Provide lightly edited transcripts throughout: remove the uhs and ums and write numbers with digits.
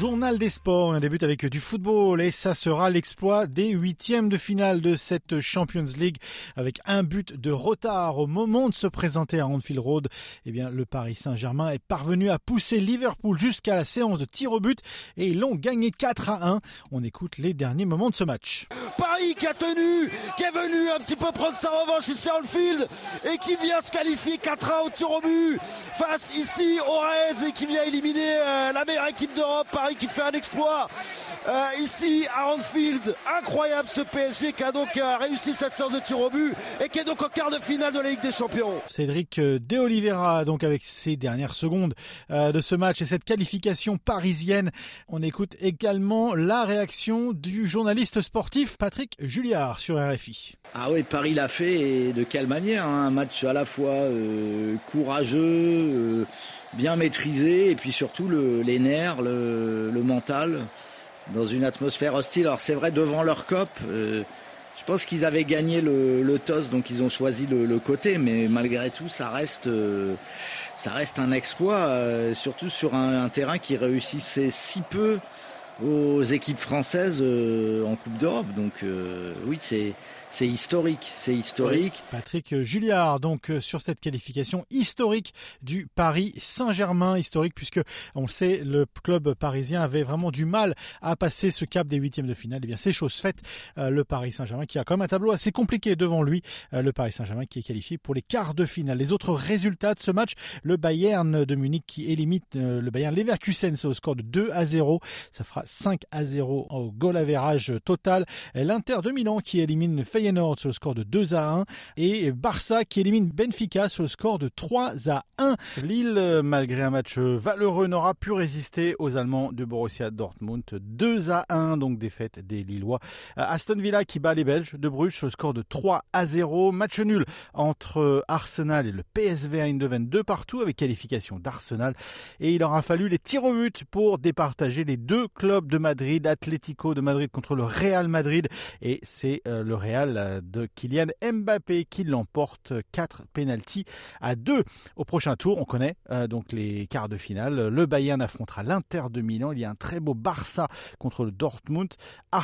Journal des sports, on débute avec du football et ça sera l'exploit des huitièmes de finale de cette Champions League avec un but de retard au moment de se présenter à Anfield Road. Eh bien, le Paris Saint-Germain est parvenu à pousser Liverpool jusqu'à la séance de tir au but et ils l'ont gagné 4-1. On écoute les derniers moments de ce match. Paris qui a tenu, qui est venu un petit peu prendre sa revanche ici à Anfield et qui vient se qualifier 4-1 au tir au but face ici au Reds et qui vient éliminer la meilleure équipe d'Europe. Paris qui fait un exploit ici à Anfield. Incroyable ce PSG qui a donc réussi cette séance de tir au but et qui est donc en quart de finale de la Ligue des Champions. Cédric De Oliveira donc avec ses dernières secondes de ce match et cette qualification parisienne. On écoute également la réaction du journaliste sportif Patrick Julliard sur RFI. Ah oui, Paris l'a fait et de quelle manière, hein, un match à la fois courageux, bien maîtrisé et puis surtout les nerfs, le mental dans une atmosphère hostile. Alors c'est vrai devant leur COP, je pense qu'ils avaient gagné le toss donc ils ont choisi le côté, mais malgré tout ça reste un exploit, surtout sur un terrain qui réussissait si peu aux équipes françaises en Coupe d'Europe. Donc oui, c'est historique, Oui. Patrick Julliard, donc sur cette qualification historique du Paris Saint-Germain, historique puisque on le sait, le club parisien avait vraiment du mal à passer ce cap des huitièmes de finale. Et bien c'est chose faite, le Paris Saint-Germain qui a quand même un tableau assez compliqué devant lui, le Paris Saint-Germain qui est qualifié pour les quarts de finale. Les autres résultats de ce match, le Bayern de Munich qui élimine le Bayern Leverkusen au score de 2-0, ça fera 5-0 au goal average total. L'Inter de Milan qui élimine Feyenoord sur le score de 2-1 et Barça qui élimine Benfica sur le score de 3-1. Lille, malgré un match valeureux, n'aura pu résister aux Allemands de Borussia Dortmund. 2-1, donc défaite des Lillois. Aston Villa qui bat les Belges de Bruges sur le score de 3-0. Match nul entre Arsenal et le PSV Eindhoven 2-2 avec qualification d'Arsenal. Et il aura fallu les tirs au but pour départager les deux clubs de Madrid, Atlético de Madrid contre le Real Madrid. Et c'est le Real de Kylian Mbappé qui l'emporte 4 pénaltys à 2. Au prochain tour, on connaît donc les quarts de finale. Le Bayern affrontera l'Inter de Milan. Il y a un très beau Barça contre le Dortmund,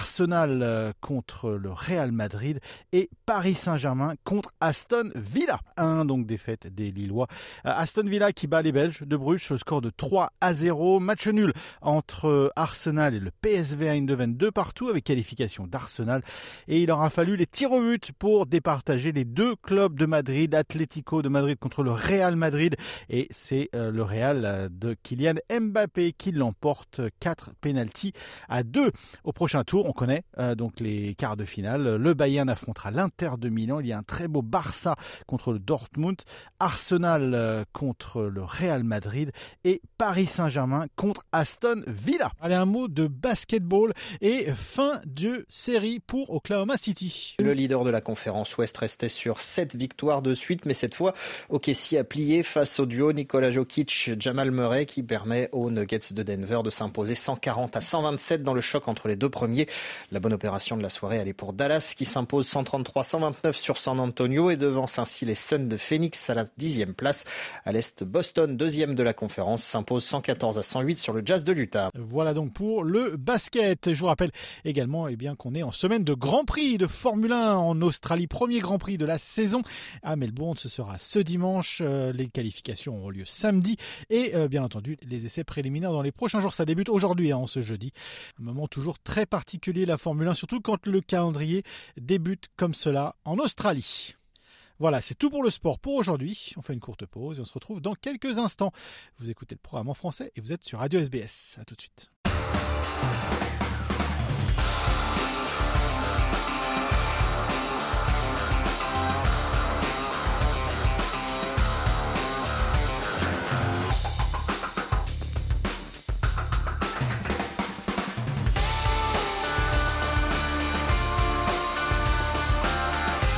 Arsenal contre le Real Madrid et Paris Saint-Germain contre Aston Villa. Donc défaite des Lillois. Aston Villa qui bat les Belges de Bruges sur le score de 3-0. Match nul entre Arsenal et le PSV Eindhoven 2-2 avec qualification d'Arsenal. Et il aura fallu les tirs au but pour départager les deux clubs de Madrid, Atlético de Madrid contre le Real Madrid. Et c'est le Real de Kylian Mbappé qui l'emporte 4 pénaltys à 2. Au prochain tour, on connaît donc les quarts de finale. Le Bayern affrontera l'Inter de Milan. Il y a un très beau Barça contre le Dortmund, Arsenal contre le Real Madrid et Paris Saint-Germain contre Aston Villa. Allez, un mot de basketball et fin de série pour Oklahoma City. Le leader de la conférence Ouest restait sur 7 victoires de suite, mais cette fois, OKC a plié face au duo Nikola Jokic-Jamal Murray qui permet aux Nuggets de Denver de s'imposer 140-127 dans le choc entre les deux premiers. La bonne opération de la soirée, elle est pour Dallas qui s'impose 133-129 sur San Antonio et devance ainsi les Suns de Phoenix à la 10e place. À l'Est, Boston, deuxième de la conférence, s'impose 114-108 sur le Jazz de l'Utah. Voilà donc pour le basket. Je vous rappelle également qu'on est en semaine de Grand Prix de Formule 1 en Australie. Premier Grand Prix de la saison à Melbourne. Ce sera ce dimanche. Les qualifications auront lieu samedi. Et bien entendu, les essais préliminaires dans les prochains jours. Ça débute aujourd'hui, en ce jeudi. Un moment toujours très particulier, la Formule 1, surtout quand le calendrier débute comme cela en Australie. Voilà, c'est tout pour le sport pour aujourd'hui. On fait une courte pause et on se retrouve dans quelques instants. Vous écoutez le programme en français et vous êtes sur Radio SBS. À tout de suite.